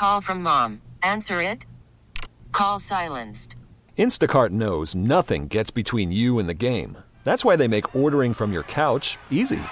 Call from mom. Answer it. Call silenced. Instacart knows nothing gets between you and the game. That's why they make ordering from your couch easy.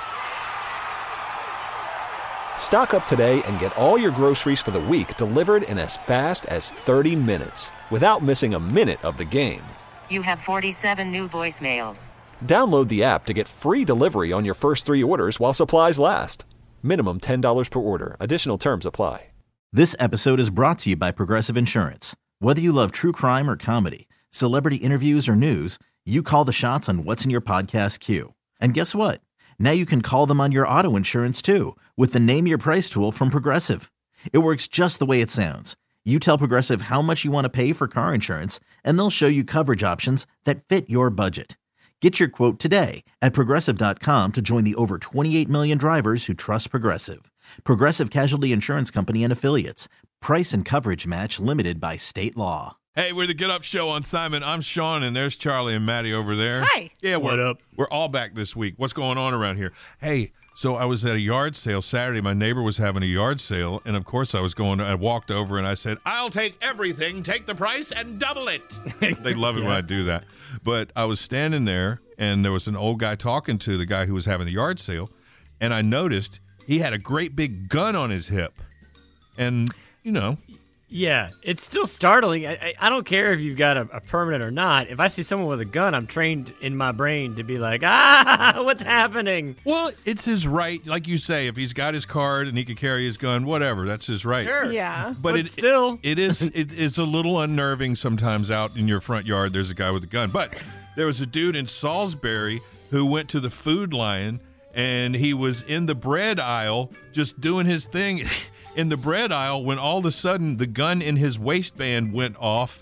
Stock up today and get all your groceries for the week delivered in as fast as 30 minutes without missing a minute of the game. You have 47 new voicemails. Download the app to get free delivery on your first 3 orders while supplies last. Minimum $10 per order. Additional terms apply. This episode is brought to you by Progressive Insurance. Whether you love true crime or comedy, celebrity interviews or news, you call the shots on what's in your podcast queue. And guess what? Now you can call them on your auto insurance too with the Name Your Price tool from Progressive. It works just the way it sounds. You tell Progressive how much you want to pay for car insurance, and they'll show you coverage options that fit your budget. Get your quote today at Progressive.com to join the over 28 million drivers who trust Progressive. Progressive Casualty Insurance Company and Affiliates. Price and coverage match limited by state law. Hey, we're the Get Up Show on Simon. I'm Sean, and there's Charlie and Maddie over there. Hi. Yeah, What up? We're all back this week. What's going on around here? Hey, so I was at a yard sale Saturday. My neighbor was having a yard sale, and of course I walked over and I said, I'll take everything, take the price, and double it. They love it when I do that. But I was standing there, and there was an old guy talking to the guy who was having the yard sale, and I noticed he had a great big gun on his hip. And, you know. Yeah, it's still startling. I don't care if you've got a permit or not. If I see someone with a gun, I'm trained in my brain to be like, what's happening? Well, it's his right. Like you say, if he's got his card and he can carry his gun, whatever, that's his right. Sure. Yeah. But still. it is a little unnerving sometimes out in your front yard. There's a guy with a gun. But there was a dude in Salisbury who went to the Food Lion, and he was in the bread aisle just doing his thing in the bread aisle when all of a sudden the gun in his waistband went off.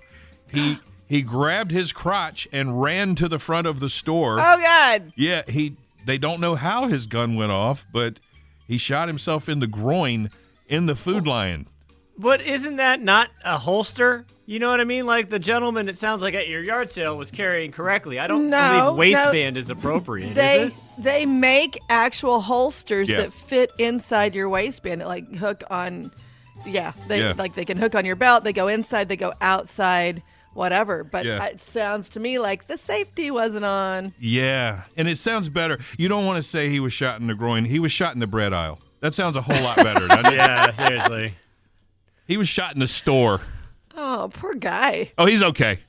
He grabbed his crotch and ran to the front of the store. Oh, God. Yeah, they don't know how his gun went off, but he shot himself in the groin in the Food Lion. But isn't that not a holster? You know what I mean? Like the gentleman, it sounds like at your yard sale was carrying correctly. I don't believe waistband is appropriate, is it? They make actual holsters that fit inside your waistband that like hook on. They can hook on your belt. They go inside. They go outside. Whatever. But it sounds to me like the safety wasn't on. Yeah, and it sounds better. You don't want to say he was shot in the groin. He was shot in the bread aisle. That sounds a whole lot better, doesn't it? Yeah, seriously. He was shot in the store. Oh, poor guy. Oh, he's okay.